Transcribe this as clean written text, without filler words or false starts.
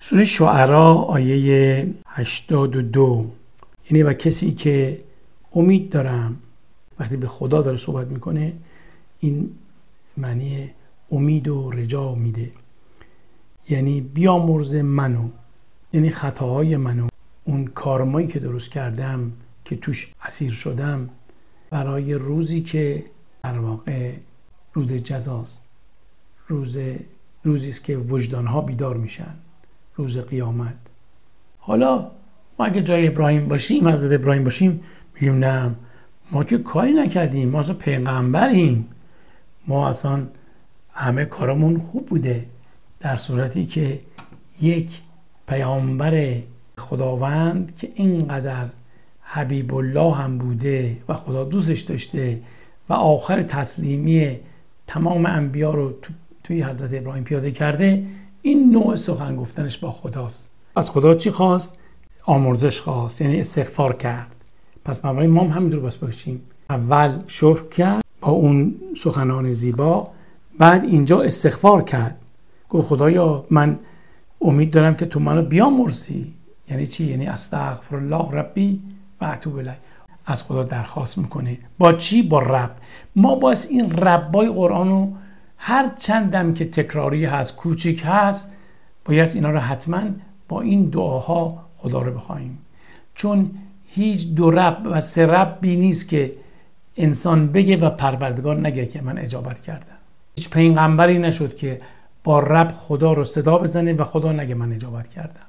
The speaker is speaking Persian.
سوره شعرا آیه 82، یعنی و کسی که امید دارم، وقتی به خدا داره صحبت میکنه این معنی امید و رجا میده، یعنی بیامرز منو، یعنی خطاهای منو، اون کارمایی که درست کردم که توش اسیر شدم، برای روزی که در واقع روز جزاست، روزی است که وجدانها بیدار میشن، روز قیامت. حالا ما اگه جای ابراهیم باشیم، حضرت ابراهیم باشیم، میگیم نه ما که کاری نکردیم، ما اصلا پیغمبریم، ما اصلا همه کارمون خوب بوده. در صورتی که یک پیامبر خداوند که اینقدر حبیب الله هم بوده و خدا دوستش داشته و آخر تسلیمی تمام انبیا رو توی حضرت ابراهیم پیاده کرده، این نوع سخن گفتنش با خداست. از خدا چی خواست؟ آمرزش خواست، یعنی استغفار کرد. پس برای ما هم همینطور باید باشیم، اول شکر کرد با اون سخنان زیبا، بعد اینجا استغفار کرد، گفت خدایا من امید دارم که تو منو بیامرزی. یعنی چی؟ یعنی استغفر الله ربی و اتوب الیه. از خدا درخواست میکنه. با چی؟ با رب. ما باید این ربای قرآن رو هر چندم که تکراری هست، کوچیک هست، باید اینا رو حتما با این دعاها خدا رو بخوایم، چون هیچ دو رب و سه ربی نیست که انسان بگه و پروردگار نگه که من اجابت کردم. هیچ پیغمبری نشد که با رب خدا رو صدا بزنه و خدا نگه من اجابت کردم.